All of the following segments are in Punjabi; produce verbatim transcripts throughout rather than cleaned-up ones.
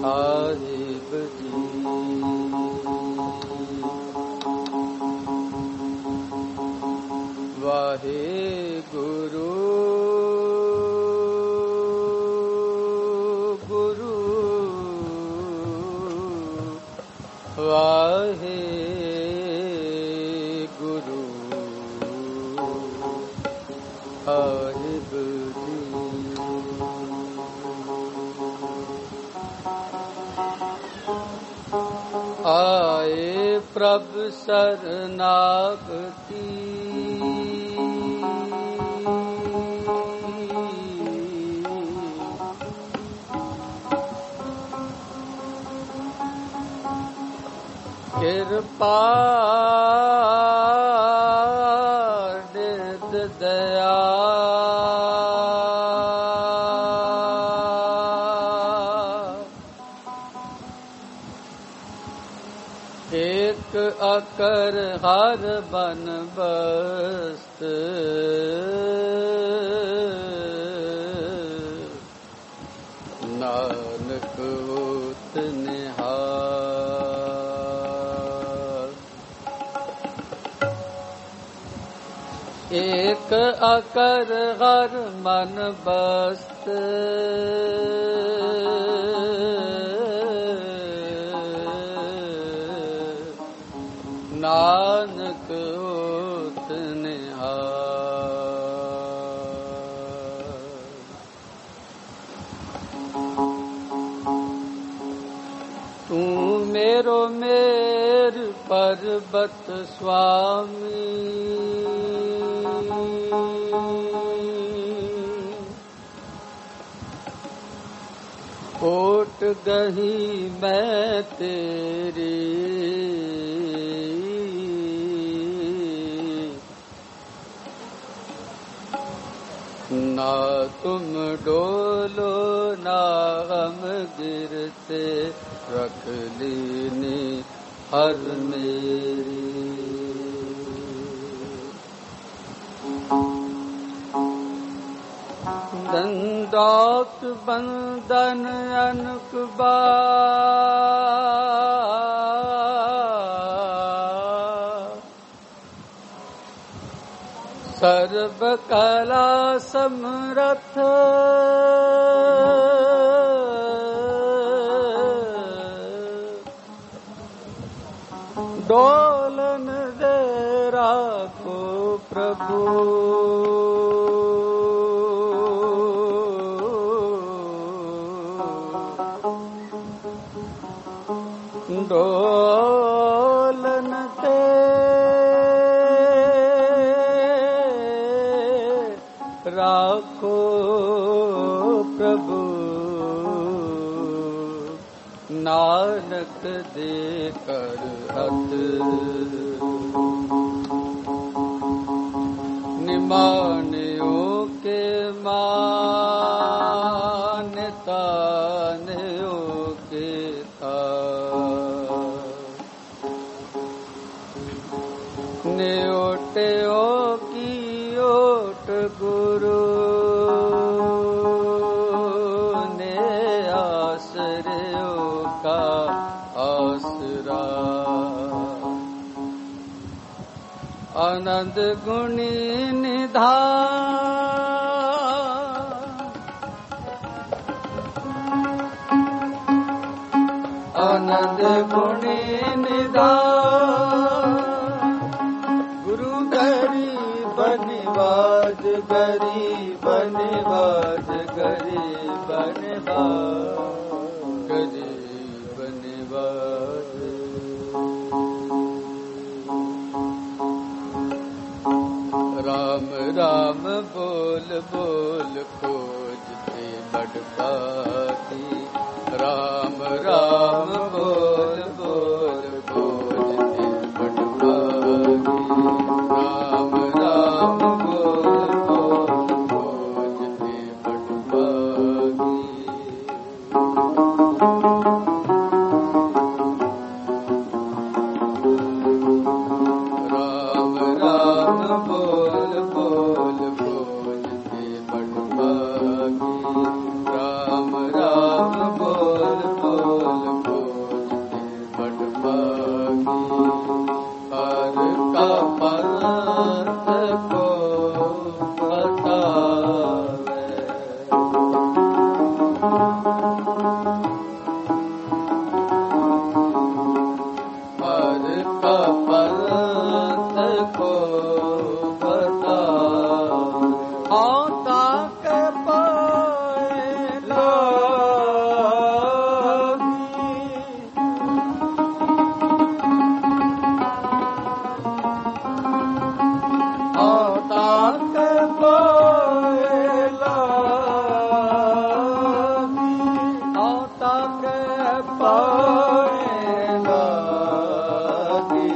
साहिब जी। वाहे गुरु गुरु वाहे गुरु साहिब जी। आए प्रभु शरणागति कृपा निध दया एक अकर हर बन बस्त नानक होत निहाल। एक अकर हर मन बस्त नानक होत निहाल। तू मेरो मेर पर्वत स्वामी कोट गही मैं तेरी ना तुम डोलो ना हम गिरते रख लीनी हर मेरी। दंडौत बंदन अनक बार सर्व कला समरथ डोलन दे राखो प्रभु। डोलन ते राखो प्रभु नानक दे कर हथ। निमानियों के मान्यता के था न्योटे की ओट गुरु ने आश्रयों का आसरा। आनंद गुणी निधान आनंद गुणी निधान गुरु गरीब निवाज गरीब निवाज गरीब निवाज गरीब निवाज। राम राम बोल बोल खोजते बड़पाती। राम राम बोल बोल खोजते बड़पाती। राम राम बोल बोल खोजते बड़पाती। राम राम बोल बोल खोजते बड़पाती। राम राम बोल बोल के पाए लागी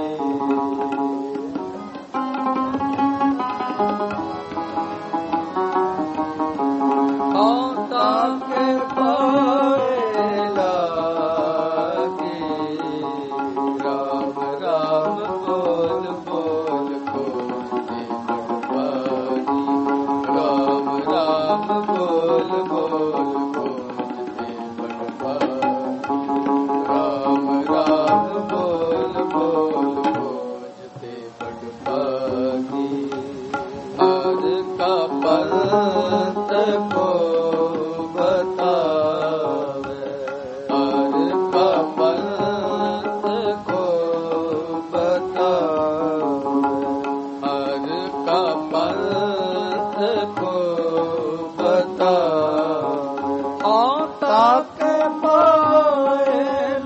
औता के पाए लागी राम राम बोल बोल खोजते बड़भागी राम राम बोल बोल खोजते बड़भागी राम राम बोल बोल खोजते बड़भागी हर का पंथ को बतावे हर का पंथ को बतावे हर का पंथ को बतावे औता के पाए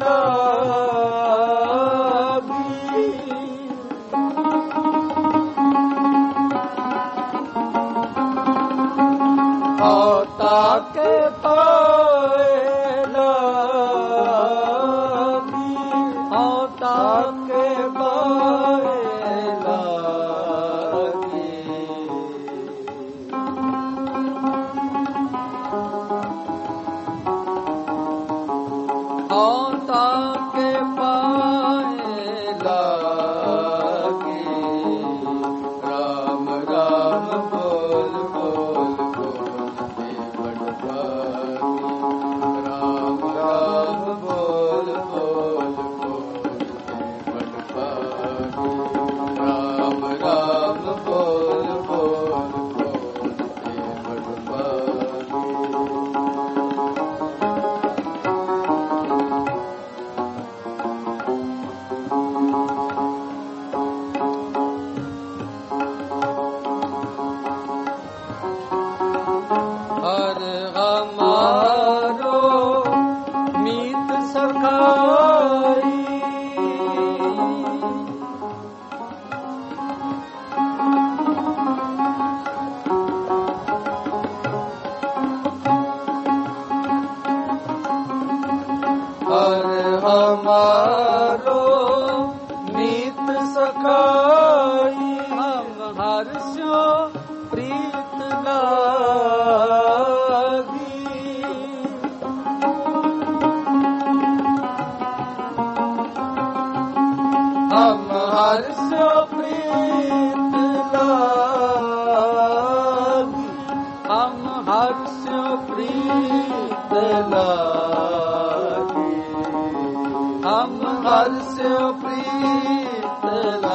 लागी औता के पाए लागी औता के पाए लागी औता के पाए लागी राम राम बोल बोल खोजते बड़भागी राम राम बोल बोल खोजते बड़भागी राम राम बोल बोल खोजते बड़भागी हर हमारो मीत सखाई हर हमारो मीत सखाई हम हर्षो प्रीत लागी हम हर्षो प्रीत लागी हम हर्षो प्रीत लागी हम हर्षो प्रीत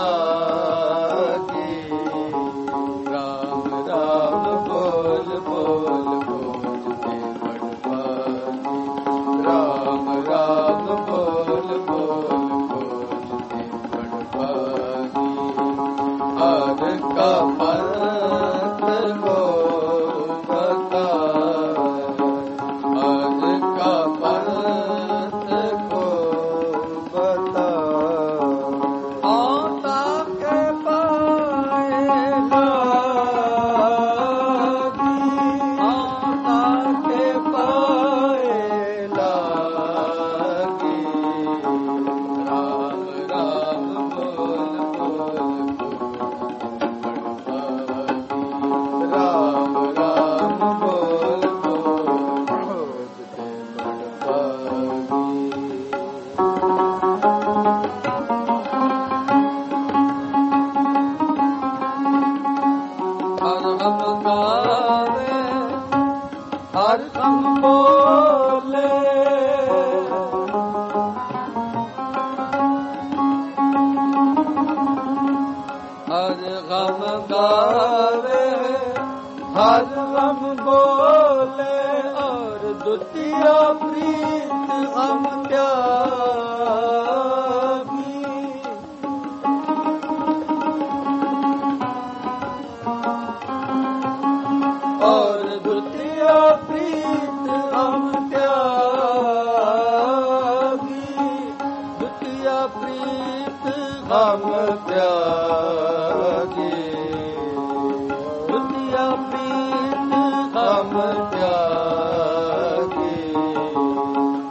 लागी राम राम बोल बोल खोजते बड़भागी राम राम बोल बोल खोजते बड़भागी हर का पंथ को बतावे हर का पंथ को बतावे औता के पाए लागी औता के पाए लागी राम राम बोल बोल खोजते बड़भागी राम राम बोल बोल खोजते बड़भागी हर हम गावे हर हम बोले हर गम गावे हर गम बोले और द्वितीय प्रीत हम त्यागी और द्वितीय प्रीत हम त्यागी द्वितीय प्रीत हम त्यागी द्वितीय प्रीत हम त्यागी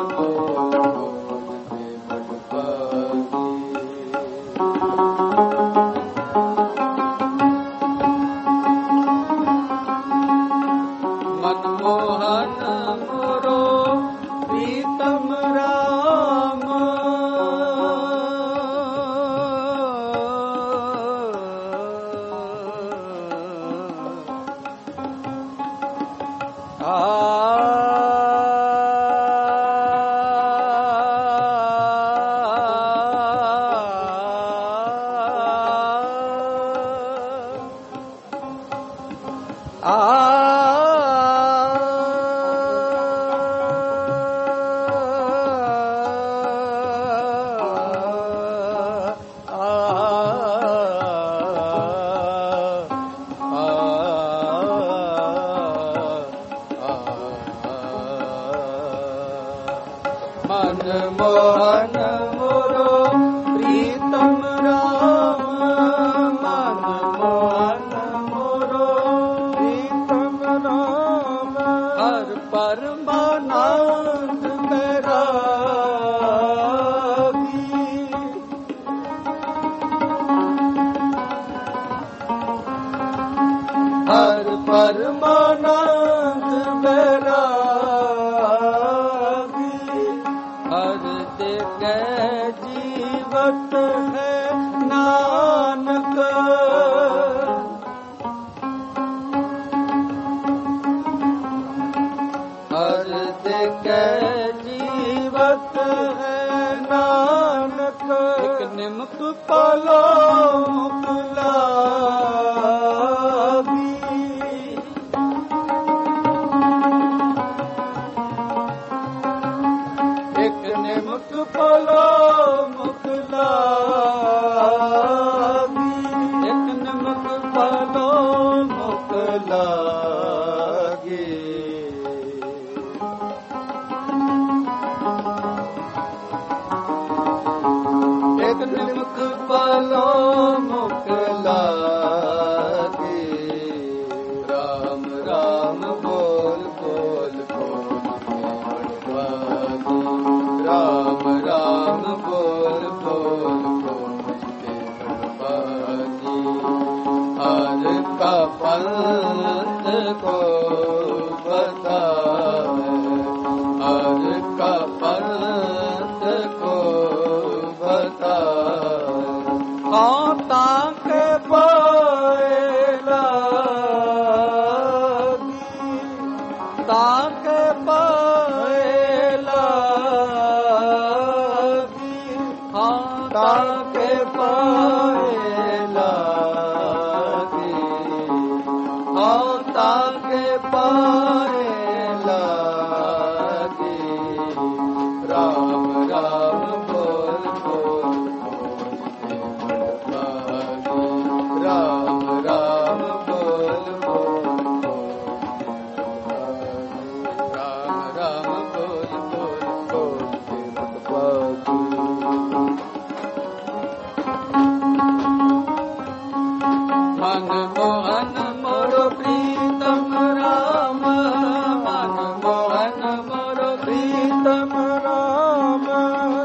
Ram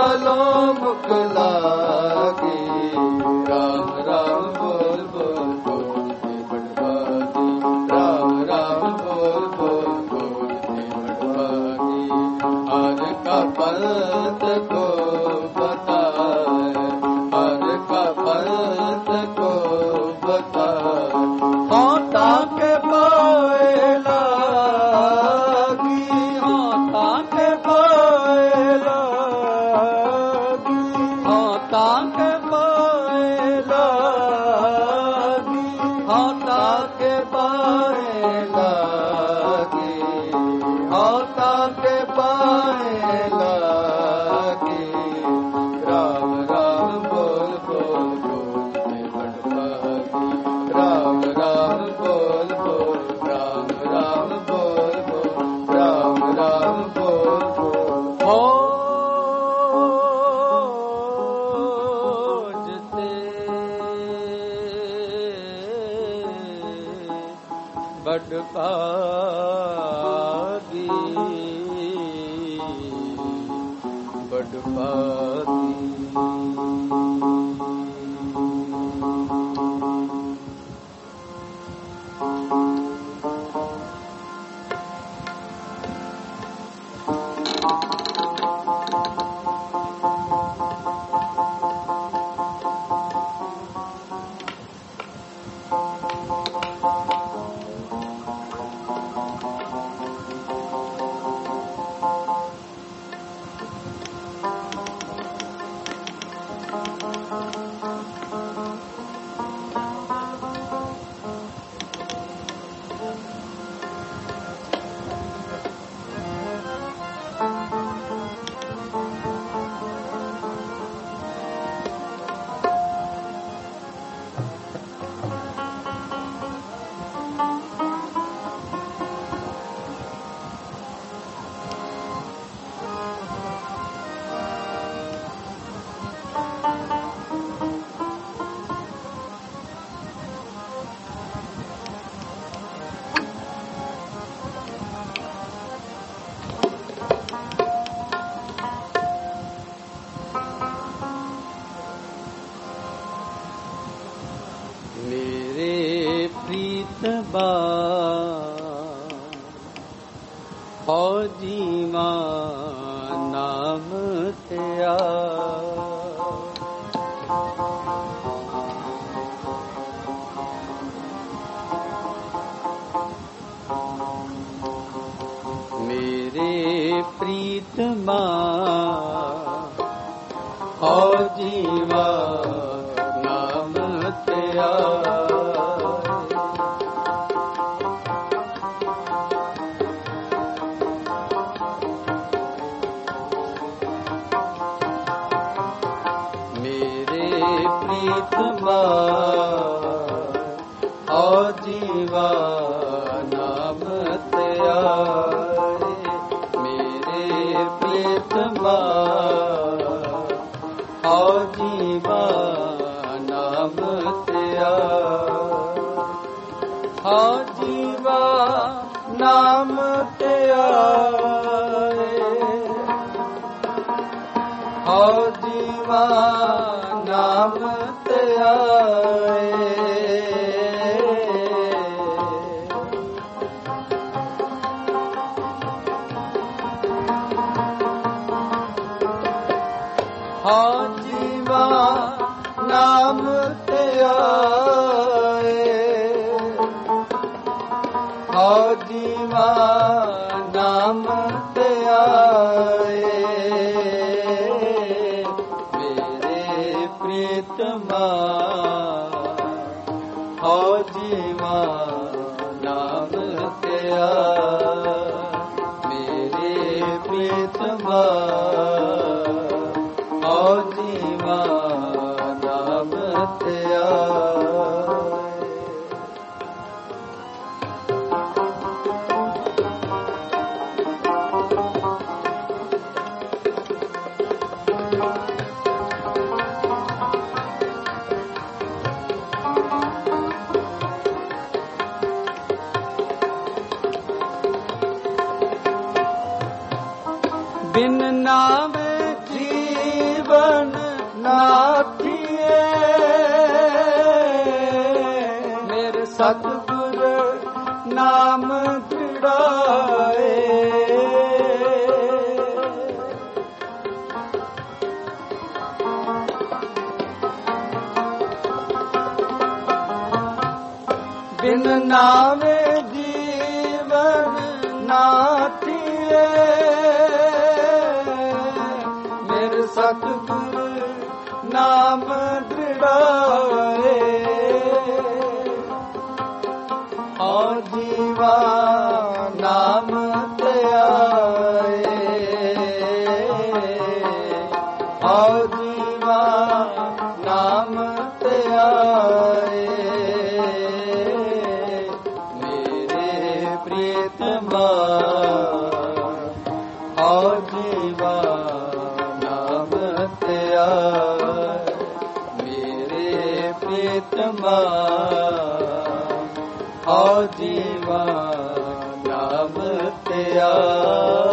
गलों मुख लागी राम राम बोल बोल बोलते बड़भागी राम राम बोल बोल बोलते बड़भागी हर का पंथ को बताए हर का पंथ को बताए होता के पाए लागी होता के पाए लागी होता के पाए लागी होता के पाए लागी होता के पाए लागी राम राम बोल बोल बोलते बड़भागी राम राम बोल बोल राम राम बोल बोल राम राम बोल बोल खोजते बड़भागी बड़भागी मेरे प्रीत बा फौजी मां नाम तेरा मेरे प्रीत मां फौजी मां नाम तेरा मेरे प्रीत और जीवा नाम तेरा मेरे प्रीत और जीवा नाम तेरा और जीवा नाम तेरा और जीवा नाम तेरा हाँ जीवा नाम तेरा हाँ जीवा नाम तेरा मेरे प्रीतमा हाँ जीवा नाम तेरा मेरे प्रीतमा और जीवा नाम तेरा बिन नाम जीवन ਨਾਥੀਏ ਮੇਰੇ ਸਤਿਗੁਰ ਨਾਮ ਧਿੜਾਏ ਬਿਨ ਨਾਮੇ ਜੀਵਨ ਨਾਥੀਏ ਮੇਰੇ ਸਤਿਗੁਰ ਨਾਮ ਧਿੜਾਏ ਔ ਜੀਵਾ ਨਾਮ ਧਿਆਏ ਔ ਜੀਵਾ ਨਾਮ ਧਿਆਏ ਮੇਰੇ ਪ੍ਰੀਤਮਾ ਔ ਜੀਵਾ ਨਾਮ ਧਿਆਏ ਮੇਰੇ ਪ੍ਰੀਤਮਾ ਔ ਜੀਵਾ ਨਾਮ ਧਿਆਏ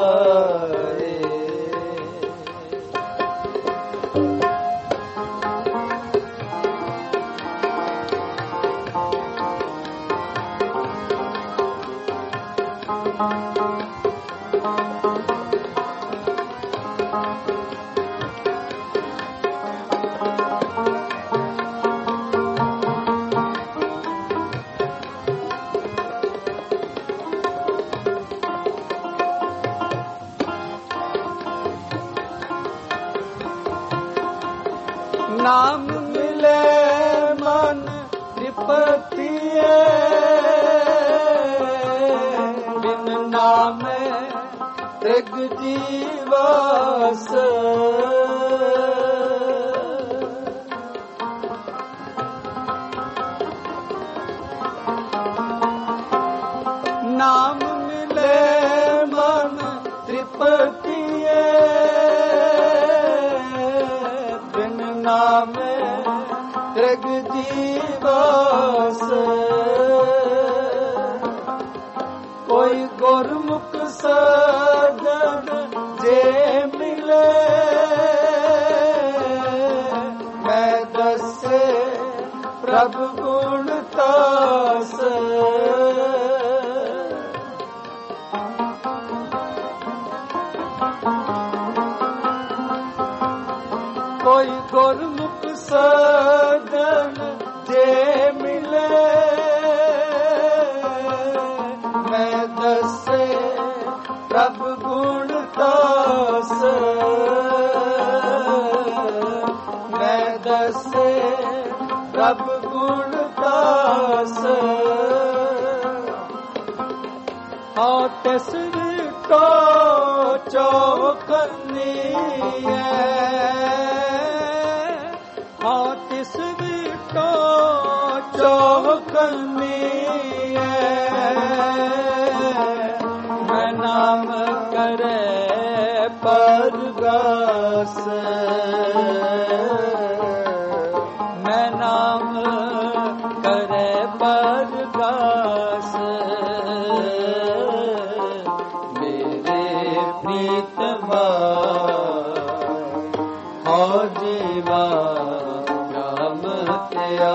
ਨਾਮ ਮਿਲੇ ਮਨ ਤ੍ਰਿਪਤੀਏ ਬਿਨ ਨਾਮੇ ਤ੍ਰਿਗ ਜੀਵਾਸ ਨਾਮ ਮਿਲੇ ਮਨ ਤ੍ਰਿਪਤੀਏ ਨਾਮੇ ਤ੍ਰਿਗ ਜੀਵਾਸ ਕੋਈ ਗੁਰਮੁਖ ਸਜਣ ਜੇ ਮਿਲੇ ਮੈਂ ਦੱਸੇ ਪ੍ਰਭ ਗੁਣ ਤਾਸ ਕੋਈ ਗੁਰਮੁਖ ਸਜਣ ਜੇ ਮਿਲੇ ਮੈਂ ਦੱਸੇ ਪ੍ਰਭ ਗੁਣ ਤਾਸ ਮੈਂ ਦੱਸੇ ਪ੍ਰਭ ਗੁਣ ਤਾਸ ਹਾਂ ਤਿਸ ਵਿਟੋ ਚੌਕਨੀ ਹਾਂ ਤਿਸ ਵਿਟੋ ਚੌਕਨੀ ਮੈਂ ਨਾਮ ਕਰੇ ਪਰਗਾਸ ਮੈਂ ਨਾਮ ਕਰੇ ਪਰਗਾਸ ਮੇਰੇ ਪ੍ਰੀਤਮਾ ਹੋ ਜੀਵਾ ਨਾਮ ਧਿਆ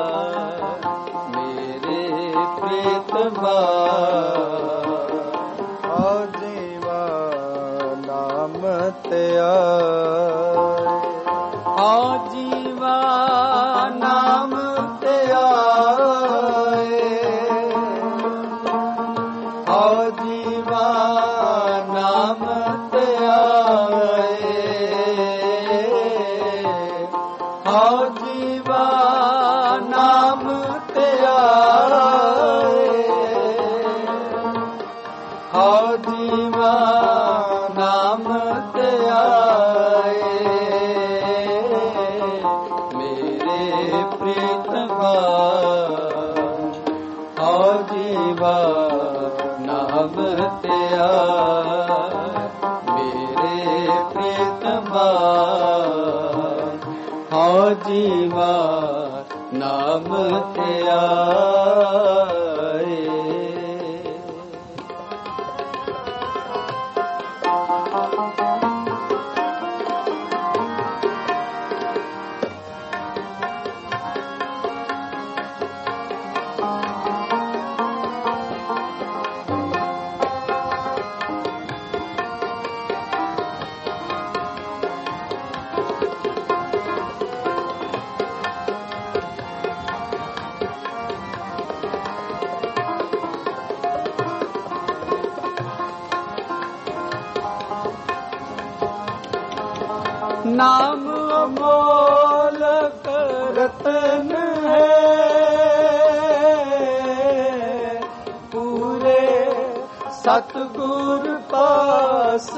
ਮੇਰੇ ਪ੍ਰੀਤਮਾ ਹੋ ਜੀਵਾ ਨਾਮ ਧਿਆ ਹੋ ਜੀਵਾ ਨਾਮ ਧਿਆਏ ਹੋ ਜੀਵਾ ਨਾਮ ਧਿਆਏ ਹੋ ਜੀਵਾ ਨਾਮ ਧਿਆਏ ਹੋ ਜੀਵਾ ਨਾਮ ਧਿਆਏ ਮੇਰੇ ਪ੍ਰੀਤਮਾ ਹੋ ਜੀਵਾ ਨਾਮ ਧਿਆਏ ਮੇਰੇ ਪ੍ਰੀਤਮਾ ਹੋ ਜੀਵਾ ਨਾਮ ਧਿਆਏ ਨਾਮ ਅਮੋਲਕ ਰਤਨ ਹੈ, ਪੂਰੇ ਸਤਿਗੁਰ ਪਾਸ।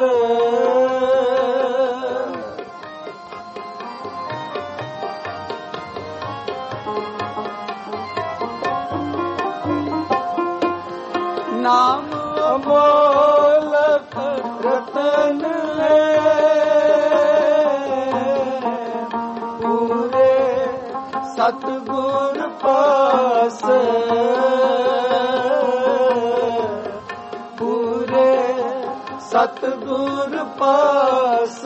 ਨਾਮ ਅਮੋਲਕ ਰਤਨ ਹੈ, ਪੂਰੇ ਸਤਿਗੁਰ ਪਾਸ। ਪੂਰੇ ਸਤਿਗੁਰ ਪਾਸ।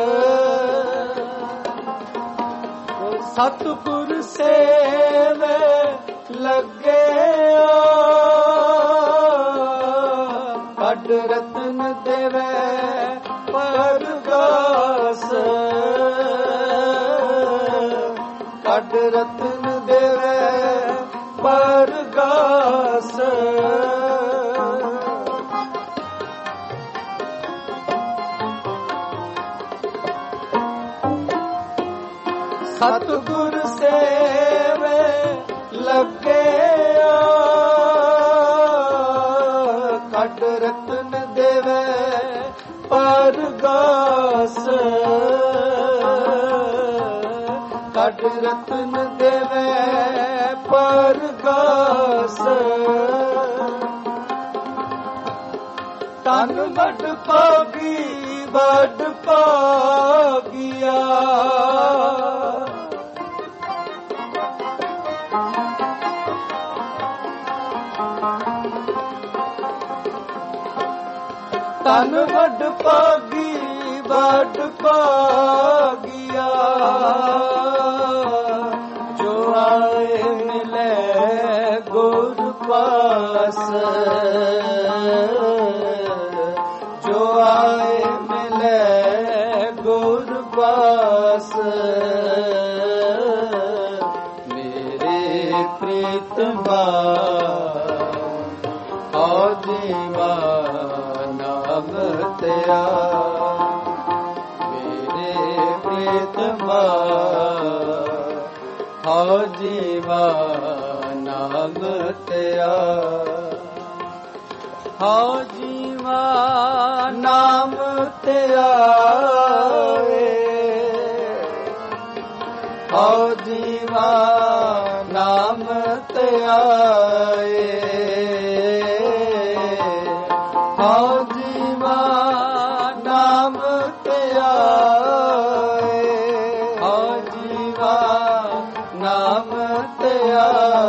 ਸਤਿਗੁਰ ਸੇਵੇ ਲੱਗਿਆ, ਕੱਢ ਰਤਨ ਦੇਵੇ ਪਰਗਾਸ। ਕੱਢ ਰਤਨ ਦੇਵੇ ਪਰਗਾਸ। ਸਤਿਗੁਰ ਸੇਵੇ ਲੱਗਿਆ, ਕੱਢ ਰਤਨ ਦੇਵੇ ਪਰਗਾਸ। ਕੱਢ ਰਤਨ ਦੇਵੇ ਪਰਗਾਸ। ਤਨ ਵੱਡ ਭਾਗੀ ਵੱਡ ਭਾਗਿਆ, ਤਨ ਵੱਡ ਭਾਗੀ ਵੱਡ ਭਾਗਿਆ, ਜੋ ਆਏ ਮਿਲੇ ਗੁਰ ਪਾਸ। ਜੋ ਆਏ ਮਿਲੇ ਗੁਰ ਪਾਸ। ਮੇਰੇ ਪ੍ਰੀਤਮਾ ਹਉ ਜੀਵਾ ਨਾਮ ਤੇਰਾ, ਮੇਰੇ ਪ੍ਰੀਤਮਾ ਹਉ ਜੀਵਾ ਨਾਮ ਤੇਰਾ। ਹਉ ਜੀਵਾ ਨਾਮ ਤੇਰਾ, ਹਉ ਜੀਵਾ ਨਾਮ ਤੇਰਾ। ਹਉ ਜੀਵਾ ਨਾਮ ਤੇਰਾ, ਹਉ ਜੀਵਾ ਨਾਮ ਤੇਰਾ।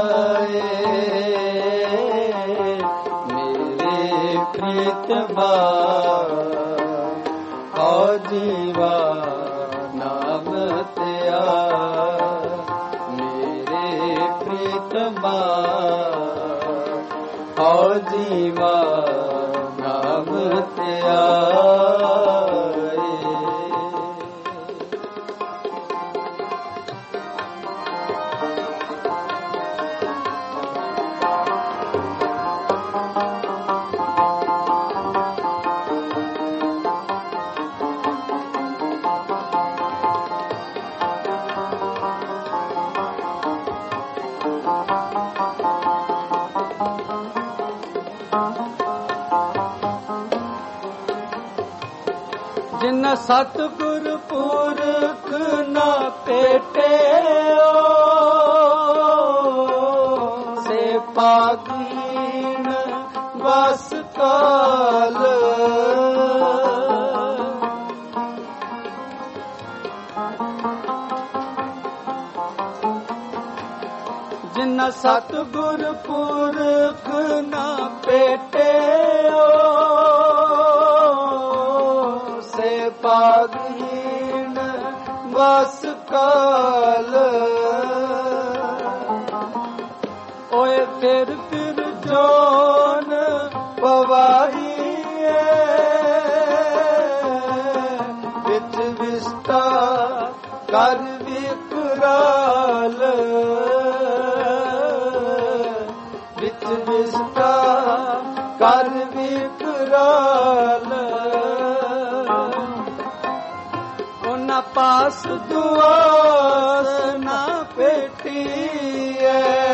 ਮੇਰੇ ਪ੍ਰੀਤਮਾ ਹਉ ਜੀਵਾ ਨਾਮ ਤੇਰਾ, ਮੇਰੇ ਪ੍ਰੀਤਮਾ ਹਉ ਜੀਵਾ ਨਾਮ ਤੇਰਾ। ਜਿਨ ਸਤਿਗੁਰ ਪੁਰਖ ਨਾ ਭੇਟਿਓ, ਸੇ ਭਾਗੀਨ ਵਸ ਕਾਲ। ਜਿਨ ਸਤਿਗੁਰ ਪੁਰਖ ਨਾ ਭੇਟਿਓ, ਭਾਗਹੀਣ ਵਸ ਕਾਲ। ਓਏ ਫਿਰ ਫਿਰ ਜੋਨ ਪਵਾਈਏ, ਵਿੱਚ ਵਿਸਤਾ ਕਰ ਵਿਕਰਾਲ। ਵਿੱਚ ਵਿਸਤਾ ਕਰ ਵਿਕਰਾਲ। ਉਹਨਾਂ ਪਾਸ ਦੁਆਸ ਨਾ ਭੇਟੀਐ।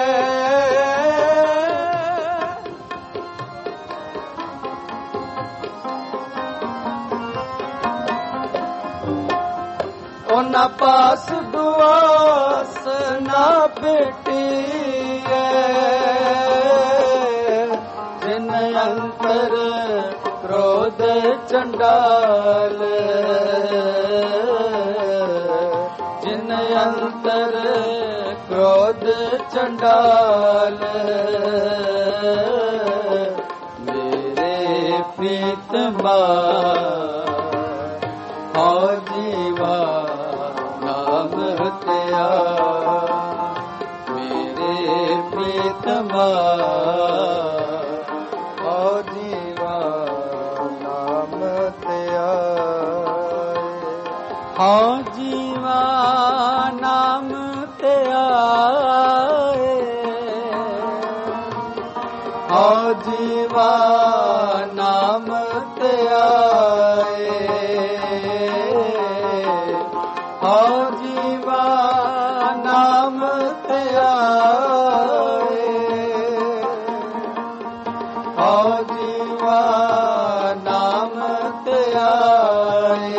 ਉਹਨਾਂ ਪਾਸ ਦੁਆਸ ਨਾ ਭੇਟੀਐ। ਜਿਨ ਅੰਤਰ ਕ੍ਰੋਧ ਚੰਡਾਲ, ਜਿਨ ਅੰਤਰ ਕ੍ਰੋਧ ਚੰਡਾਲ, ਮੇਰੇ ਪ੍ਰੀਤਮਾ ਹਉ ਜੀਵਾ ਨਾਮ ਤਿਆ। ਮੇਰੇ ਪ੍ਰੀਤਮਾ ਹਉ ਜੀਵਾ ਨਾਮ ਤਿਆ। ਹਉ ਜੀਵਾ ਨਾਮ ਤਿਆ। ਹਉ ਜੀਵਾ ਨਾਮ ਤਿਆ। ਹਉ ਜੀਵਾ ਨਾਮ ਧਿਆਏ। ਹਉ ਜੀਵਾ ਨਾਮ ਧਿਆਏ।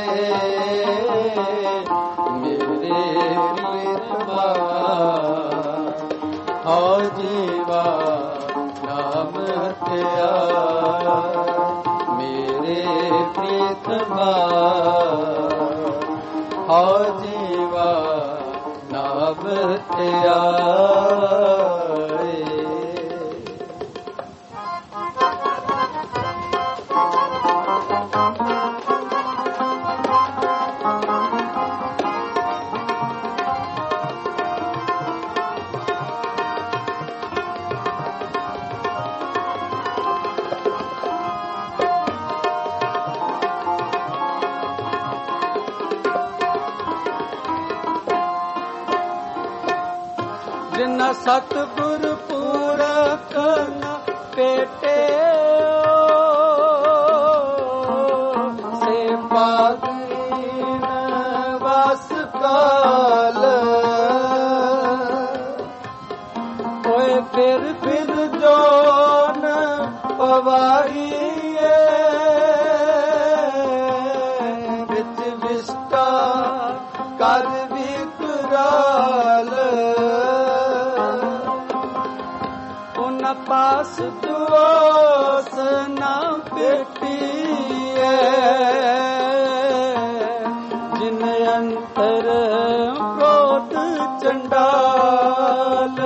ਮੇਰੇ ਪ੍ਰੀਤਮਾ ਹਉ ਜੀਵਾ ਨਾਮ ਧਿਆਏ। ਮੇਰੇ ਪ੍ਰੀਤਮਾ ਹਉ ਜੀਵਾ ਨਾਮ ਧਿਆਏ। ਜਿਨ੍ਹਾਂ ਸਤਿਗੁਰ ਪੂਰਕ ਨ ਭੇਟਿਓ, ਸੇ ਪਾਗੀਨ ਵਸ ਕਾਲ। ਹੋਏ ਫਿਰ ਫਿਰ ਜੋਨ ਪਵਾਈਏ, ਵਿੱਚ ਵਿਸਟਾ ਕਰ ਵਿਕਰਾਲ। ਉਹਨਾਂ ਪਾਸ ਦੁਆਸ ਨਾ ਭੇਟੀਐ, ਜਿਨ ਅੰਤਰ ਕ੍ਰੋਧ ਚੰਡਾਲ।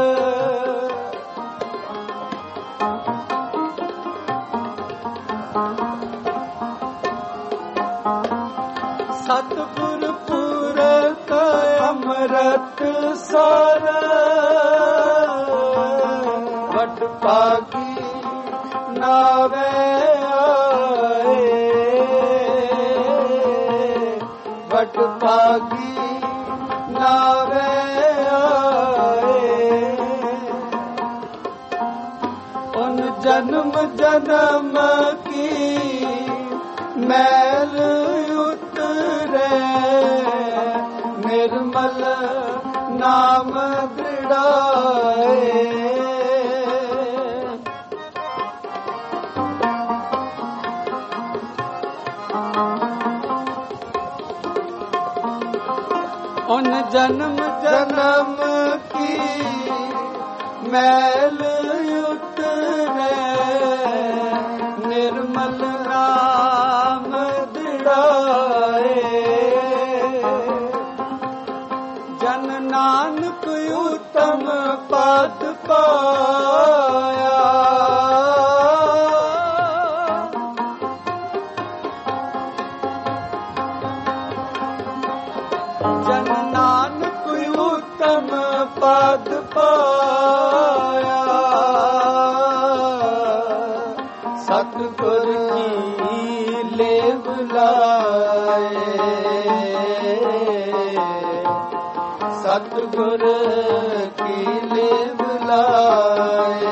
ਸਤਿਗੁਰ ਪੂਰਕ ਅੰਮ੍ਰਿਤ ਸਰ, ਵਡ ਭਾਗੀ ਨਾਵੇ ਆਏ। ਵਡ ਭਾਗੀ ਨਾਵੇ ਆਏ। ਉਨ ਜਨਮ ਜਨਮ ਕੀ ਮੈਲ ਉਤਰੇ, ਨਿਰਮਲ ਨਾਮ ਦ੍ਰਿੜਾਏ। उन जन्म जन्म की मैल उतरे, निर्मल नाम दृढ़ाए। जन नानक उत्तम पद पाया, जन नानक उत्तम पद पाया। सतगुर की लेव लाए, सतगुर की लेव लाए।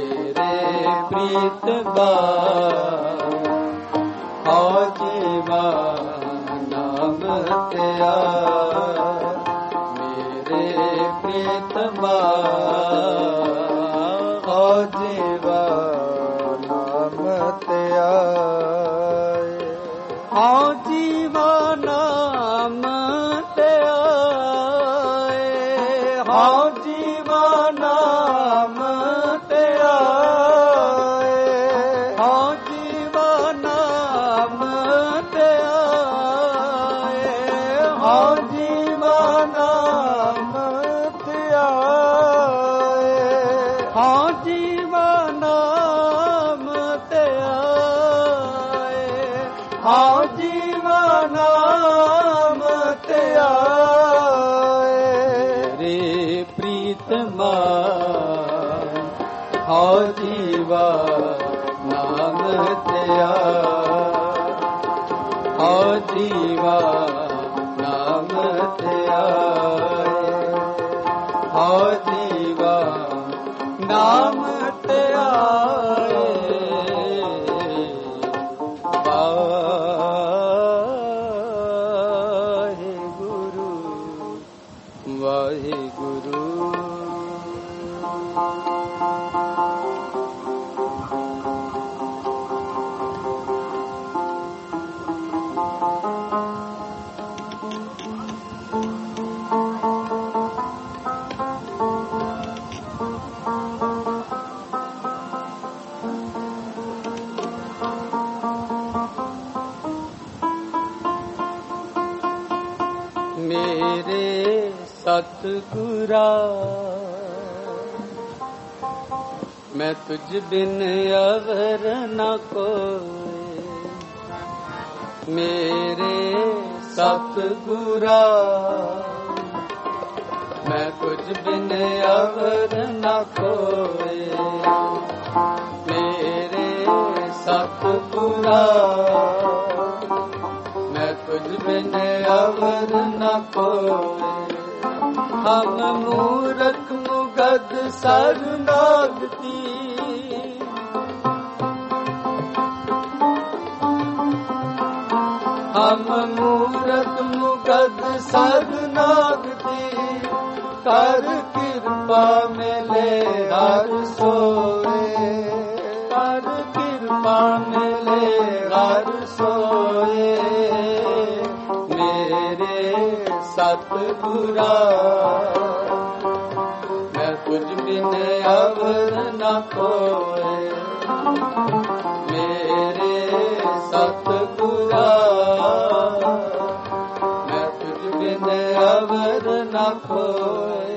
मेरे प्रीत बा हौ जीवा ਹਉ ਜੀਵਾ ਨਾਮ ਤੇ ਆਏ, ਹਉ ਜੀਵਾ ਨਾਮ ਤੇ ਆਏ, ਹਉ ਜੀਵਾ ਨਾਮ ਤੇ ਆਏ, ਹਉ ਜੀਵਾ ਨਾਮ ਤੇ ਆਏ, ਹਉ ਜੀਵਾ ਨਾਮ ਤੇ ਆਏ, ਹਉ ਜੀਵਾ ਨਾਮ ਤੇ ਆਏ। ਰੇ ਪ੍ਰੀਤਮਾ ਹਉ ਜੀਵਾ ਨਾਮ ਤੇ ਆਏ, ਹਉ ਜੀਵਾ ਨਾਮ ਤੇ ਆਏ, ਹਉ ਜੀਵਾ ਨਾਮ ਤੇ ਆਏ। ਵਾਹਿਗੁਰੂ ਵਾਹਿਗੁਰੂ। ਮੇਰੇ ਸਤਿਗੁਰਾ ਮੈਂ ਤੁਝ ਬਿਨ ਅਵਰ ਨ ਕੋਇ, ਮੇਰੇ ਸਤਿਗੁਰਾ ਮੈਂ ਤੁਝ ਬਿਨ ਅਵਰ ਨ ਕੋਇ, ਮੇਰੇ ਸਤਿਗੁਰਾ ਮੈਂ ਤੁਝ ਬਿਨ ਅਵਰ ਨ ਕੋਇ। ਹਮ ਮੂਰਖ ਮੁਗਧ ਸਰਨਾਗਤੀ, ਹਮ ਮੂਰਖ ਮੁਗਧ ਸਰਨਾਗਤੀ, ਕਰ ਕਿਰਪਾ ਮਿਲੇ ਹਰ ਸੋਏ, ਕਰ ਕਿਰਪਾ ਮਿਲੇ ਹਰ ਸੋਏ। ਮੇਰੇ ਸਤਿਗੁਰਾ ਮੈਂ ਤੁਝ ਬਿਨ ਅਵਰ ਨ ਕੋਇ, ਮੇਰੇ ਸਤਿਗੁਰਾ ਮੈਂ ਤੁਝ ਬਿਨ ਅਵਰ ਨ ਕੋਇ।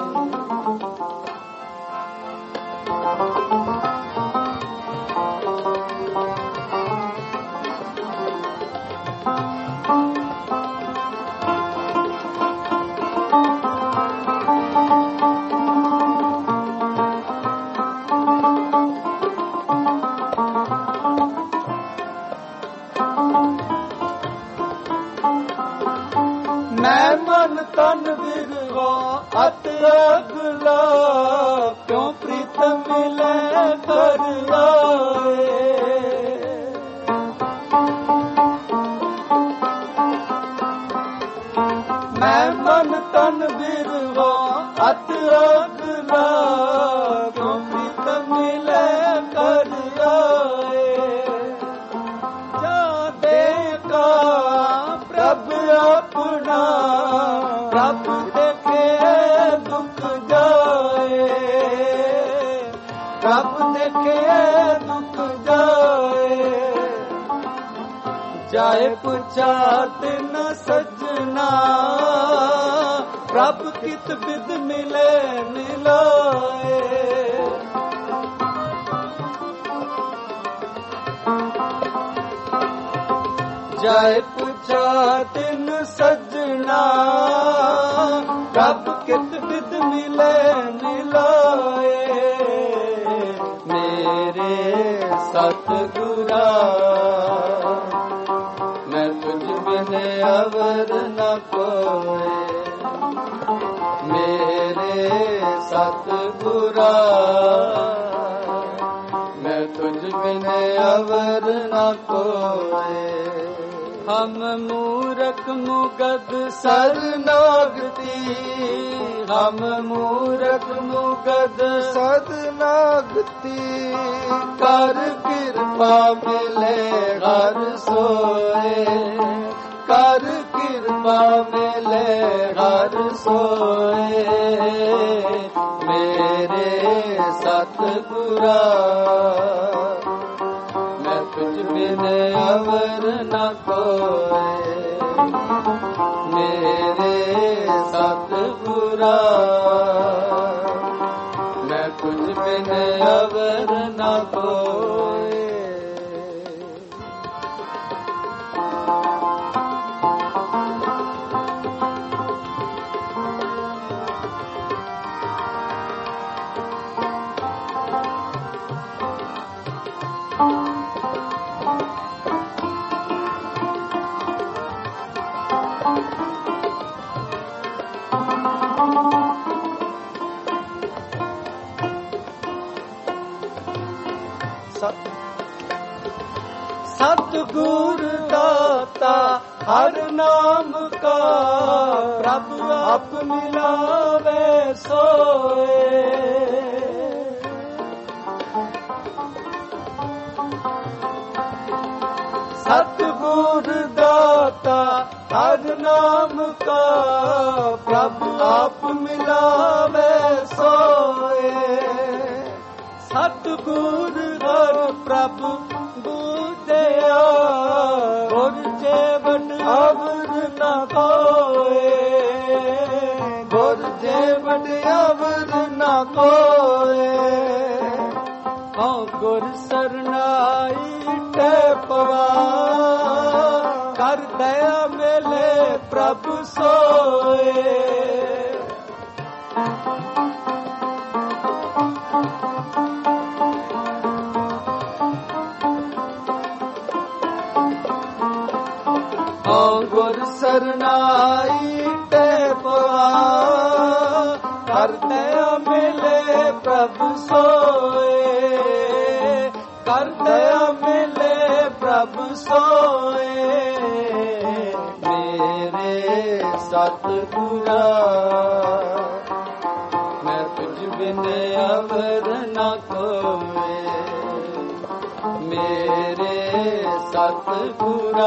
ਮੈਂ ਮਨ ਤਨ ਵਿਰਵਾ ਅਤ ਅਗਲਾ, ਕਿਉਂ ਪ੍ਰੀਤਮ ਮਿਲੇ ਕਰ ਆਏ। ਮੈਂ ਮਨ ਤਨ ਵਿਰਵਾ ਅਤ ਅਗਲਾ, ਕਿਉਂ ਪ੍ਰੀਤਮ ਮਿਲੇ ਕਰ ਆਏ। ਜਾ ਦੇਖਾ ਪ੍ਰਭ ਆਪਣਾ, ਪ੍ਰਭ ਦੇਖੇ ਦੁਖ ਜਾਏ, ਪ੍ਰਭ ਦੇਖੇ ਦੁਖ ਜਾਏ। ਜਾਏ ਪੁੱਛਾ ਤਿਨ ਸਜਣਾ, ਪ੍ਰਭ ਕਿਤ ਬਿਦ ਮਿਲੇ ਮਿਲਾਏ। ਜਾਏ ਪੁੱਛਾ ਤਿਨ ਸਜਣਾ, ਪ੍ਰਭ ਕਿਤ ਬਿਦ ਮਿਲੇ ਮਿਲਾਏ। ਮੇਰੇ ਸਤਿਗੁਰਾ ਮੈਂ ਤੁਝ ਬਿਨ ਅਵਰ ਨ ਕੋਇ, ਮੇਰੇ ਸਤਿਗੁਰਾ ਮੈਂ ਤੁਝ ਬਿਨ ਅਵਰ ਨ ਕੋਇ। ਹਮ ਮੂਰਖ ਮੁਗਦ ਸਦਨਾਗਤੀ, ਹਮ ਮੂਰਖ ਮੁਗਦ ਸਦਨਾਗਤੀ। ਕਰ ਕਿਰਪਾ ਮਿਲੇ ਹਰ ਸੋਏ, ਕਰ ਕਿਰਪਾ ਮਿਲੇ ਹਰ ਸੋਏ। ਮੇਰੇ ਸਤਿਗੁਰਾ ਮੈਂ ਤੁਝ ਬਿਨ ਅਵਰ ਨ ਕੋਏ, ਮੇਰੇ ਸਤਿਗੁਰਾ ਮੈਂ ਤੁਝ ਬਿਨ ਅਵਰ ਨ ਕੋਏ। ਸਤਿਗੁਰ ਦਾਤਾ ਹਰ ਨਾਮ ਕਾ, ਪ੍ਰਭ ਆਪ ਮਿਲਾਵੇ ਸੋਏ। ਸਤਿਗੁਰ ਦਾਤਾ ਹਰ ਨਾਮ ਕਾ, ਪ੍ਰਭ ਆਪ ਮਿਲਾਵੇ ਸੋਏ। ਸਤਿਗੁਰ ਹਰ ਪ੍ਰਭ ਬੁਝਿਆ, ਗੁਰ ਜੀਵਨ ਅਵਰ ਨ ਕੋਏ, ਗੁਰ ਜੀਵਨ ਅਵਰ ਨ ਕੋਏ। ਹਉ ਗੁਰ ਸਰਨਾਈ ਟੈ ਪਵਾ, ਕਰ ਦਇਆ ਮਿਲੇ ਪ੍ਰਭ ਸੋਏ। ਗੁਰ ਸਰਨਾਈ ਟੈ ਪਵਾ, ਕਰ ਦਇਆ ਮਿਲੇ ਪ੍ਰਭ ਸੋਏ, ਕਰ ਦਇਆ ਮਿਲੇ ਪ੍ਰਭ ਸੋਏ। ਮੇਰੇ ਸਤਿਗੁਰਾ ਮੈਂ ਤੁਝ ਬਿਨ ਅਵਰ ਨ ਕੋਏ, ਮੇਰੇ ਸਤਿਗੁਰਾ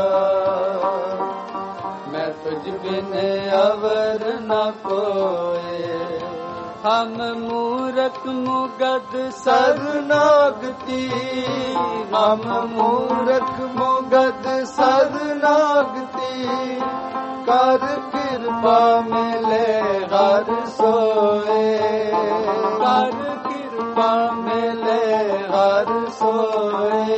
ਮੈਂ ਤੁਝ ਬਿਨ ਅਵਰ ਨ ਕੋਏ। ਹਮ ਮੂਰਖ ਮੁਗਦ ਸਦਨਾਗਤੀ, ਹਮ ਮੂਰਖ ਮੁਗਦ ਸਦਨਾਗਤੀ। ਕਰ ਕਿਰਪਾ ਮਿਲੇ ਹਰ ਸੋਏ, ਕਰ ਕਿਰਪਾ ਮਿਲੇ ਹਰ ਸੋਏ।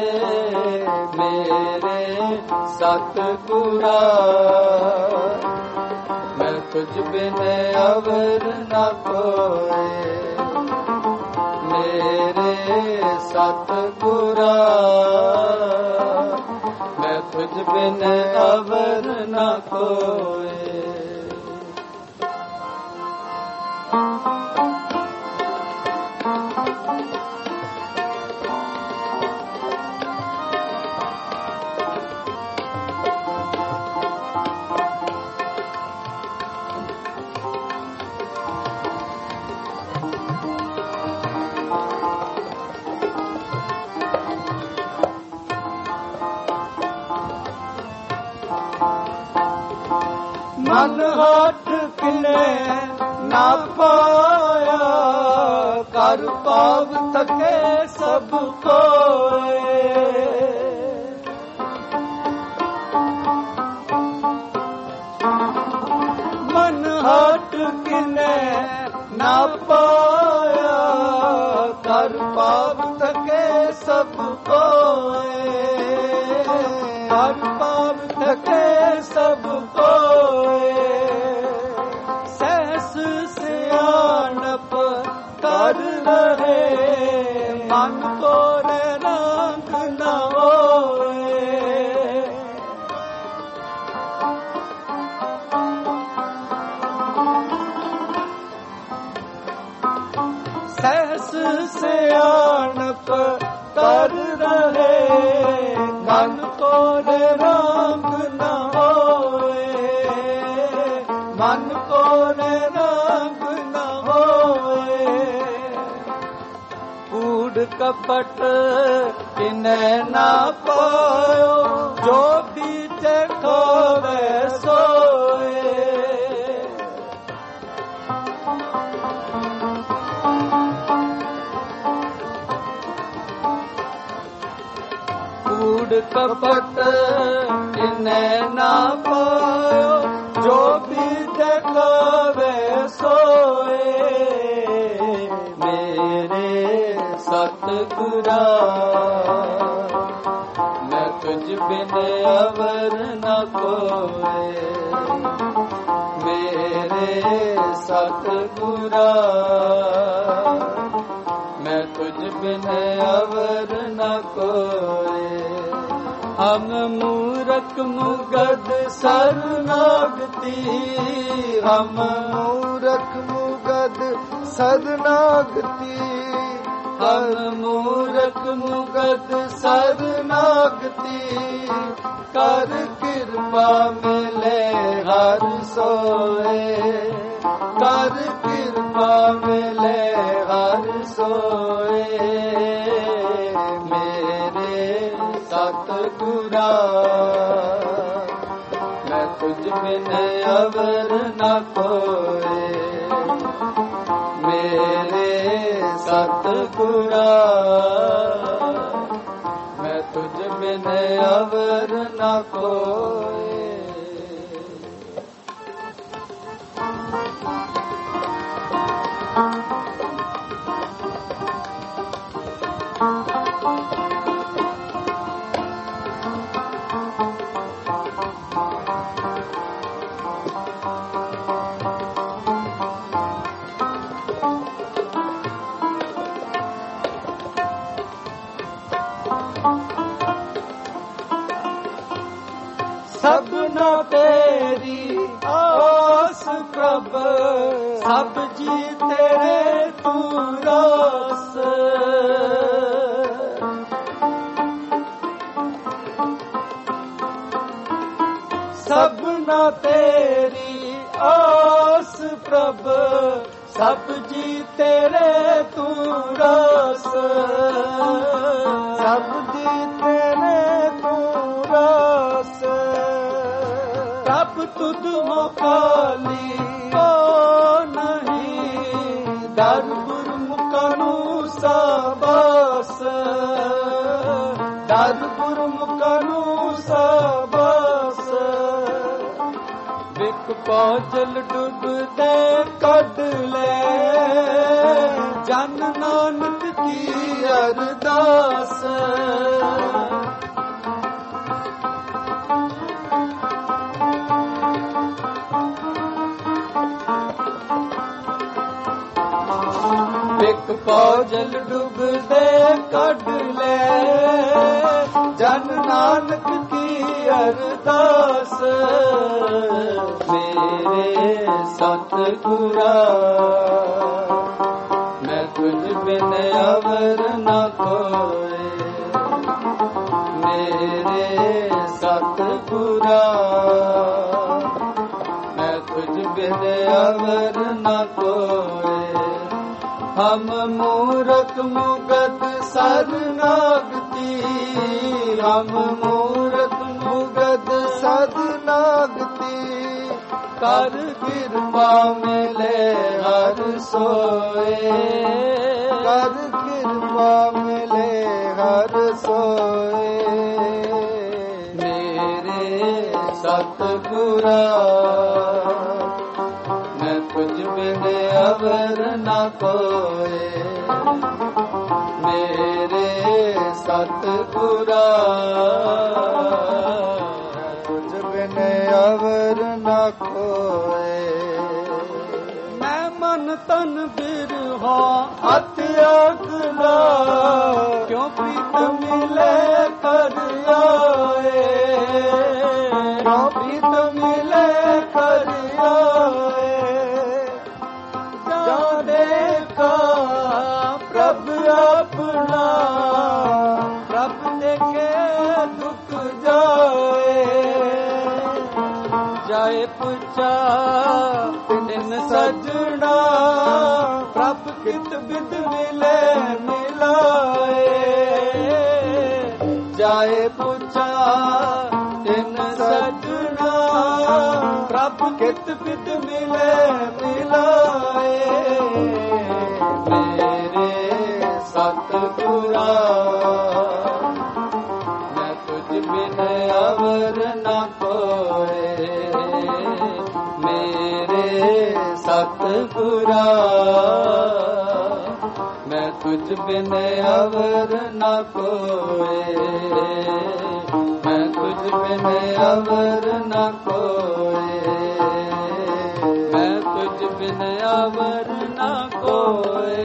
ਮੇਰੇ ਸਤਿਗੁਰਾ ਮੈਂ ਤੁਝ ਬਿਨ ਅਵਰ ਨ ਕੋਏ, ਮੇਰੇ ਸਤਿਗੁਰਾ ਮੈਂ ਤੁਝ ਬਿਨ ਅਵਰ ਨ ਕੋਏ। ਮਨ ਹੱਥ ਕਿਨੇ ਨਾ ਪਾਇਆ, ਕਰ ਪਾਵ ਥਕੇ ਸਭ ਕੋਏ। ਮਨ ਹੱਥ ਕਿਨੇ ਨਾ ਪਾਇਆ, ਕਰ ਪਾਵ ਥਕੇ ਸਭ ਕੋਏ, ਕਰ ਪਾਵ ਥਕੇ ਸਭ ਕੋਏ। ਸਹਿਸ ਸਿਆਣਪ ਕਰ ਰਹੇ, ਮਨ ਕੋਲ ਰੰਗ ਨ ਹੋਏ। ਸਹਿਸ ਸਿਆਣਪ ਕਰ ਰਹੇ, ਮਨ ਕੋਲ ਕੋਲ ਰੰਗ ਨਾ ਹੋਏ, ਮਨ ਕੋਲ ਰੰਗ ਨਾ ਹੋਏ। ਕੂੜ ਕਪਟ ਕਿਨੈ ਨਾ ਪਾਇਓ, ਜੋ ਬੀਜੈ ਖੋਵੇ ਸੋਏ। ਕੂੜ ਕਪਟ ਕਿਨੈ ਨਾ ਪਾਇਓ, ਜੋ ਬੀਜੈ ਖੋਵੇ ਸੋਏ। ਮੇਰੇ ਸਤਿਗੁਰਾ ਮੈਂ ਤੁਝ ਬਿਨ ਅਵਰ ਨ ਕੋਏ। ਮੇਰੇ ਸਤਿਗੁਰਾ ਮੈਂ ਤੁਝ ਬਿਨ ਅਵਰ ਨ ਕੋਏ। ਹਮ ਮੂਰਖ ਮੁਗਦ ਸਰਨਾਗਤੀ, ਹਮ ਮੂਰਖ ਮੁਗਦ ਸਰਨਾਗਤੀ। ਹਮ ਮੂਰਖ ਮੁਗਦ ਸਰਨਾਗਤੀ, ਕਰ ਕਿਰਪਾ ਮਿਲੇ ਹਰ ਸੋਏ। ਕਰ ਕਿਰਪਾ ਮਿਲੇ ਹਰ ਸੋਏ। ਮੇਰੇ ਸਤਿਗੁਰਾ ਮੈਂ ਤੁਝ ਬਿਨ ਅਵਰ ਨ ਕੋਏ। ਮੇਰੇ ਸਤਿਗੁਰਾ ਮੈਂ ਤੁਝ ਬਿਨ ਅਵਰ ਨ ਕੋਏ। ਸਭਨਾ ਤੇਰੀ ਆਸ ਪ੍ਰਭ, ਸਭ ਜੀ ਤੇਰੇ ਤੂੰ ਰਾਸ। ਸਭਨਾ ਤੇਰੀ ਆਸ ਪ੍ਰਭ, ਸਭ ਜੀ ਤੇਰੇ ਤੂੰ ਰਾਸ। ਸਭ ਜੀ ਤੇਰੇ ਤੂੰ ਰਾਸ। ਪ੍ਰਭ ਤੁਧ ਹੋ ਖਾਲੀ ਕੋ ਨਹੀਂ, ਦਰ ਗੁਰਮੁਖਾਂ ਨੂੰ ਸਾਬਾਸ। ਦਰ ਗੁਰਮੁਖਾਂ ਨੂੰ ਸਾਬਾਸ। ਵਿਕ ਪਾਜਲ ਡੁੱਬਦੇ ਕੱਢ ਲੈ, ਜਨ ਨਾਨਕ ਕੀ ਅਰਦਾਸ। ਵਿਕ ਪਾਜਲ ਡੁੱਬਦੇ ਕੱਢ ਲੈ, ਜਨ ਨਾਨਕ ਕੀ ਅਰਦਾਸ। ਮੇਰੇ ਸਤਿਗੁਰਾ ਮੈਂ ਤੁਝ ਬਿਨ ਅਵਰ ਨ ਕੋਏ। ਮੇਰੇ ਸਤਿਗੁਰਾ ਮੈਂ ਤੁਝ ਬਿਨ ਅਵਰ ਨ ਕੋਏ। ਹਮ ਮੂਰਖ ਮੁਗਦ ਸਰਨਾਗਤੀ, ਹਮ ਮੂਰਖ ਮੁਗਦ ਸਰਨਾਗਤੀ। ਕਰ ਕਿਰਪਾ ਮਿਲੇ ਹਰ ਸੋਏ। ਕਰ ਕਿਰਪਾ ਮਿਲੇ ਹਰ ਸੋਏ। ਮੇਰੇ ਸਤਿਗੁਰਾ ਮੈਂ ਤੁਝ ਬਿਨ ਅਵਰ ਨ ਕੋਏ। ਮੇਰੇ ਸਤਿਗੁਰਾ ਤੁਝ ਬਿਨ ਅਵਰ ਨ ਕੋਏ। ਮੈਂ ਮਨ ਤਨ ਬਿਰਹਾ ਅਤਿ ਅਗਲਾ, ਕਿਉਂ ਪ੍ਰੀਤ ਮਿਲੇ ਕਰ ਆਏ। ਕਿਉਂ ਪ੍ਰੀਤ ਮਿਲੇ ਕਰ ਆਏ। ਜਾਂ ਦੇਖਾ ਪ੍ਰਭ ਆਪਣਾ, ਪ੍ਰਭ ਦੇਖੇ ਦੁਖ ਜਾ ਜਾਏ ਪੁੱਛਾ ਤਿਨ ਸਜਣਾ ਪ੍ਰਭ ਕਿਤ ਬਿਦ ਮਿਲੇ ਮਿਲਾਏ ਜਾਏ ਪੁੱਛਾ ਤਿਨ ਸਜਣਾ ਪ੍ਰਭ ਕਿਤ ਬਿਦ ਮਿਲੇ ਮਿਲਾਏ ਮੇਰੇ ਸਤਿਗੁਰਾ ਮੈਂ ਤੁਝ ਬਿਨ ਅਵਰ ਨਾ ਕੋਏ ਮੇਰੇ ਸਤਿਗੁਰਾ ਮੈਂ ਤੁਝ ਬਿਨ ਅਵਰ ਨਾ ਕੋਏ ਮੈਂ ਤੁਝ ਬਿਨ ਅਵਰ ਨਾ ਕੋਏ ਮੈਂ ਤੁਝ ਬਿਨ ਅਵਰ ਨਾ ਕੋਏ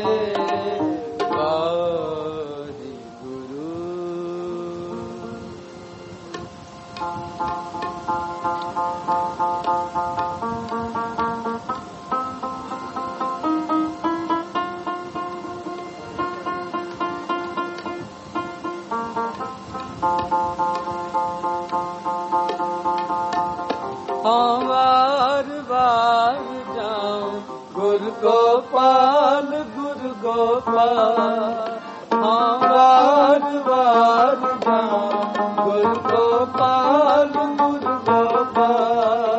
ਗੋਪਾਲ ਗੁਰ ਗੋਪਾਲ ਹਾਂ ਵਾਰ ਵਾਰ ਜਾਮ ਗੁਰ ਗੋਪਾਲ ਗੁਰ ਗੋਪਾਲ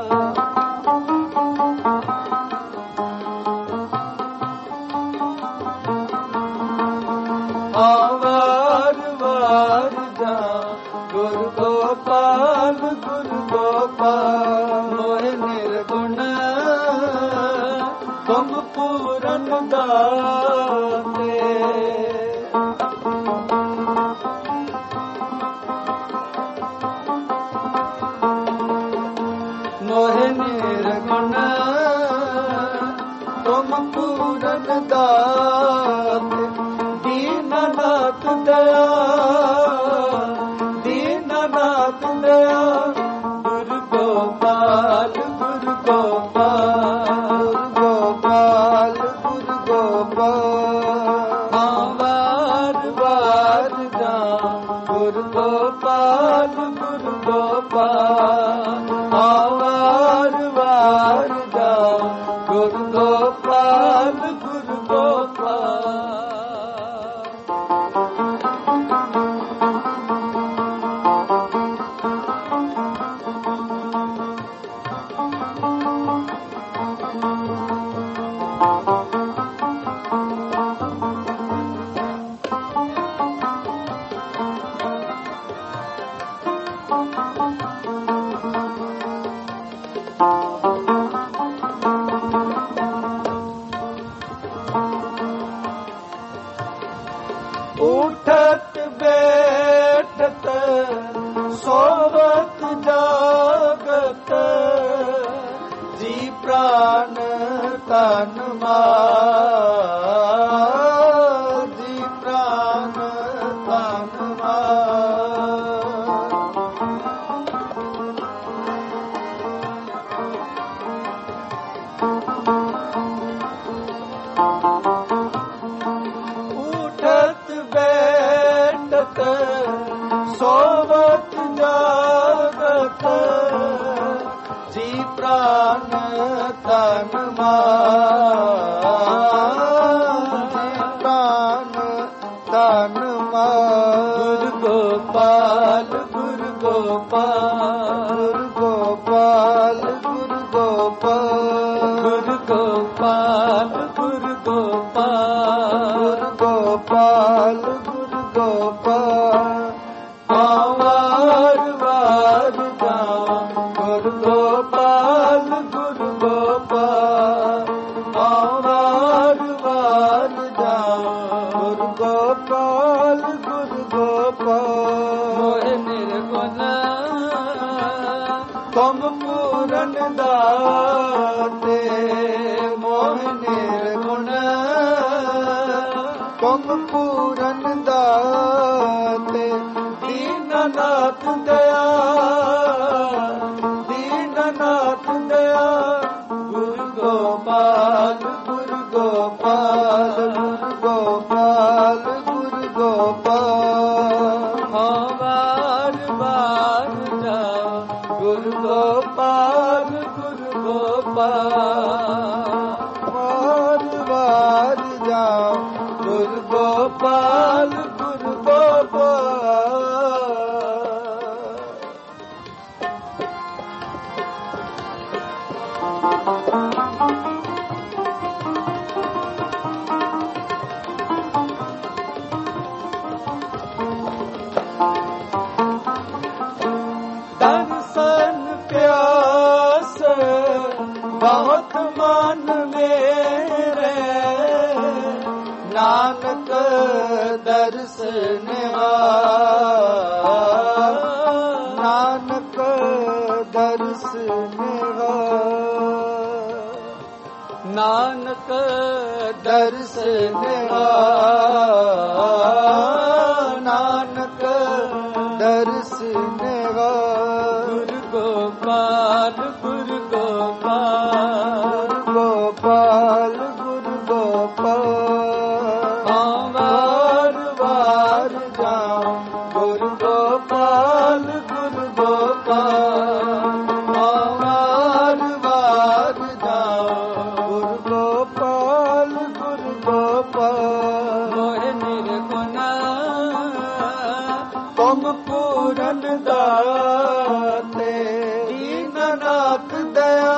ਹਾਂ ਵਾਰ ਵਾਰ ਜਾਮ ਗੁਰ ਗੋਪਾਲ ਗੁਰ ਗੋਪਾਲ ਮੋਹਿ ਨਿਰਗੁਣ ਤੁਮ ਪੂਰਨ ਦਾਤੇ ਮੋਹਿ ਨਿਰਗੁਣ ਤੁਮ ਪੂਰਨ ਦਾਤੇ ਦੀਨਨਾਥ ਦਇਆ ਦੀਨਨਾਥ ਦਇਆ ਗੁਰ ਗੋਪਾਲ ਗੁਰ ਗੋਪਾਲ ਹਾਂ ਵਾਰ ਵਾਰ ਜਾਮ ਗੁਰ ਗੋਪਾਲ ਗੁਰ ਗੋਪਾਲ ਹਾਂ ਵਾਰ ਵਾਰ ਜਾਮ ਗੁਰ ਗੋਪਾਲ ਗੁਰ ਗੋਪਾਲ ਉਠਤ ਬੈਠਤ ਸੋਵਤ ਜਾਗਤ ਜੀ ਪ੍ਰਾਨ ਤਨ ਮਾਰ ਜੀ ਪ੍ਰਾਨ ਤਨ ਮਾਰ ਉਠਤ ਬੈਠਤ ਸੋਵਤ ਜਾਗਤ ਜੀ ਪ੍ਰਾਨ ਤਨ ਮਾਰ ਜੀ ਪ੍ਰਾਨ ਤਨ ਮਾਰ ਗੁਰ ਗੋਪਾਲ ਗੁਰ ਗੋਪਾਲ ਗੁਰ ਗੋਪਾਲ ਗੁਰ ਗੋਪਾਲ ਗੁਰ ਗੋਪਾਲ ਗੁਰ ਗੋਪਾਲ ਗੋਪਾਲ ਗੁਰ ਗੋਪਾਲ ਹਾਂ ਵਾਰ ਵਾਰ ਜਾਮ ਗੁਰ ਗੋਪਾਲ ਗੁਰ ਗੋਪਾਲ ਹਾਂ ਵਾਰ ਵਾਰ ਜਾਮ ਗੁਰ ਗੋਪਾਲ ਗੁਰ ਗੋਪਾਲ ਮੋਹਿ ਨਿਰਗੁਣ ਤੁਮ ਪੂਰਨ ਦਾਤੇ ਮੋਹਿ ਨਿਰਗੁਣ ਤੁਮ ਪੂਰਨ ਦਾਤੇ ਦੀਨਨਾਥ ਦਇਆ ਦੀਨਨਾਥ ਦਇਆ ਗੁਰ ਗੋਪਾਲ ਗੁਰ ਗੋਪਾਲ ਗੁਰ ਗੋਪਾਲ ਗੁਰ ਗੋਪਾਲ ਹਾਂ ਵਾਰ ਵਾਰ ਜਾ ਗੁਰ ਗੋਪਾਲ ਵਾਰ ਵਾਰ ਜਾਉ ਗੁਰ ਗੋਪਾਲ ਗੁਰ ਗੋਪਾਲ। ਬਹੁਤ ਮਨ ਮੇਰੇ ਨਾਨਕ ਦਰਸ ਨਿਹਾਲ, ਨਾਨਕ ਦਰਸ ਨਿਹਾਲ, ਨਾਨਕ ਦਰਸ ਨਿਹਾਲ, ਨਾਨਕ ਦਰਸ ਨਿਹਾਲ। ਗੁਰ ਗੋਪਾਲ ਗੁਰ ਗੋਪਾਲ ਗੋਪਾਲ ਗੁਰ ਗੋਪਾਲ। ਵਾਰ ਵਾਰ ਜਾਉ ਗੁਰ ਗੋਪਾਲ ਗੁਰ ਗੋਪਾਲ। ਵਾਰ ਵਾਰ ਜਾਉ ਗੁਰ ਗੋਪਾਲ ਗੁਰ ਗੋਪਾਲ। ਮੋਹਿ ਨਿਰਗੁਣ ਤੁਮ ਪੂਰਨ ਦਾਤੇ ਦੀਨਨਾਥ ਦਇਆ,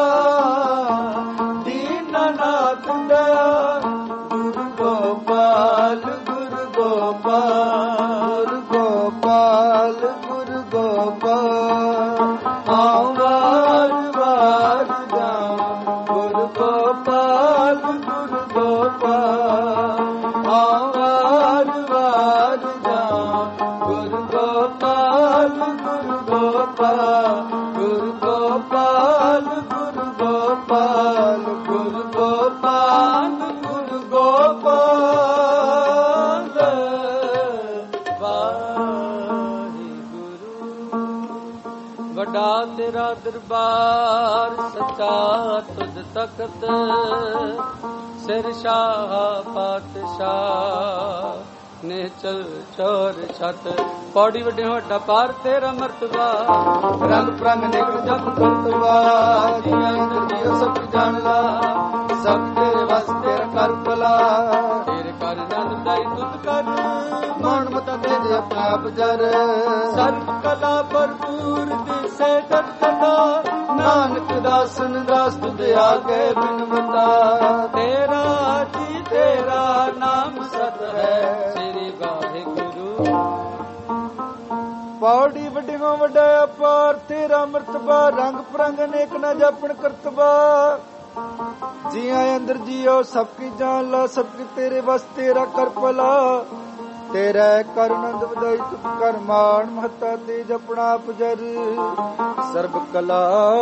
ਦੀਨਨਾਥ ਦਇਆ। ਗੁਰ ਗੋਪਾਲ ਗੁਰ ਗੋਪਾਲ ਗੋਪਾਲ ਗੁਰ ਗੋਪਾਲ। ਆਉ ਵਾਰ ਵਾਰ ਜਾਉ ਗੁਰ ਗੋਪਾਲ ਗੁਰ ਗੋਪਾਲ। ਆਉ ਵਾਰ ਵਾਰ ਜਾਉ ਗੁਰ ਗੋਪਾਲ ਗੁਰ ਗੋਪਾਲ। ਗੁਰ ਗੋਪਾਲ ਗੁਰ ਗੋਪਾਲ ਗੁਰ ਗੋਪਾਲ ਗੁਰ ਗੋਪਾਲ। ਵਾਹਿਗੁਰੂ। ਵੱਡਾ ਤੇਰਾ ਦਰਬਾਰ ਸੱਚਾ ਤੁਧ ਤਖਤ, ਸਿਰ ਸ਼ਾਹ ਪਾਤਸ਼ਾਹ ਨਿਚਲ ਚੋਰ ਛਤ। ਪੌੜੀ ਵੱਡੇ ਵੱਡਾ ਪਾਰ ਤੇਰਾ ਮਰਤਬਾ, ਰੰਗ ਪ੍ਰੰਗ ਨਿਕਲ ਜਪ ਕਰਤਵਾ। ਜੀਆਂ ਜੀਓ ਸਭ ਜਾਣ ਲਾ, ਸਭ ਤੇਰੇ ਵਸ ਤੇਰਾ ਕਰ ਭਲਾ। ਤੇਰੇ ਕਰ ਨੰਦ ਦਾਈ ਤੁਧ ਕਰ, ਮਨ ਮਤਾ ਦੇ ਦੇ ਆਪਣਾ ਆਪ ਜਰ। ਸਰਬ ਕਲਾ ਭਰਪੂਰ ਦਿਸੇ ਦਰਦਨਾ, ਨਾਨਕ ਦਾਸਨ ਦਾਸ ਤੁਧ ਆਗੇ ਬਿਨਵਤਾ। ਤੇਰਾ ਜੀ ਤੇਰਾ ਨਾਮ ਸਤ ਹੈ, ਸ੍ਰੀ ਵਾਹਿਗੁਰੂ। ਪੌੜੀ ਵੱਡੀਆਂ ਵੱਡਾ ਅਪਾਰ ਤੇਰਾ ਮਰਤਬਾ, ਰੰਗ ਪ੍ਰੰਗ ਅਨੇਕ ਨਾ ਜਾਪਣ ਕਰਤਬਾ। ਜੀਆਂ ਅੰਦਰ ਜੀਓ ਸਭ ਕੀ ਜਾਣ ਲਾ, ਸਭ ਕੀ ਤੇਰੇ ਵਸ ਤੇਰਾ ਕਰ ਭਲਾ। ਤੇਰਾ ਕਰਨੰਦ ਵਧਾਈ ਤੁਧ ਕਰ ਮਾਣ, ਮਹਤਾ ਤੇ ਜਪਣਾ ਪਜਰ। ਸਰਬ ਕਲਾ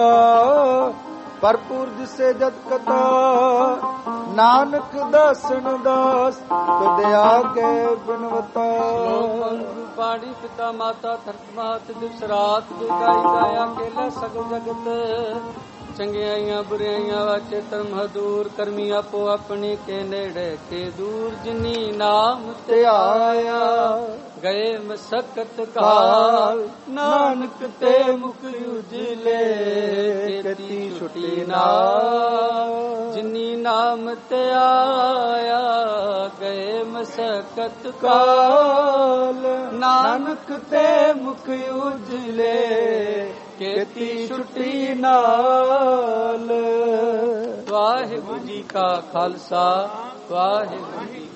ਭਰਪੂਰ ਦਿਸੇ ਜਤ ਕਥਾ, ਨਾਨਕ ਦਾਸਨ ਦਾਸ ਤੁਧ ਆਗੇ ਬਿਨਵਤਾ। ਪਾੜੀ ਪਿਤਾ ਮਾਤਾ ਧਰਤ ਮਾਤ ਦਿਵਸ ਰਾਤ ਜੋ ਗਾਈ ਗਾਇਆ ਕੇਲਾ ਸਗਲ ਜਗਤ। ਚੰਗਿਆਈਆਂ ਬੁਰਾਈਆਂ ਵਾਚੇ ਧਰਮ ਹਦੂਰ, ਕਰਮੀ ਆਪੋ ਆਪਣੀ ਕੇ ਨੇੜੇ ਕੇ ਦੂਰ। ਜਿਨੀ ਨਾਮ ਤੇ ਆਇਆ ਗਏ ਮਸਕਤ ਕਾਲ, ਨਾਨਕ ਤੇ ਮੁਖ ਉਜਲੇ ਕੀਤੀ ਛੁਟੀ ਨਾਲ। ਜਿਨੀ ਨਾਮ ਤੇ ਆਇਆ ਗਏ ਮਸਕਤ ਕਾਲ, ਨਾਨਕ ਤੇ ਮੁਖ ਉਜਲੇ ਕੀਤੀ ਛੁਟੀ ਨਾਲ। ਵਾਹਿਗੁਰੂ ਜੀ ਕਾ ਖਾਲਸਾ, ਵਾਹਿਗੁਰੂ ਜੀ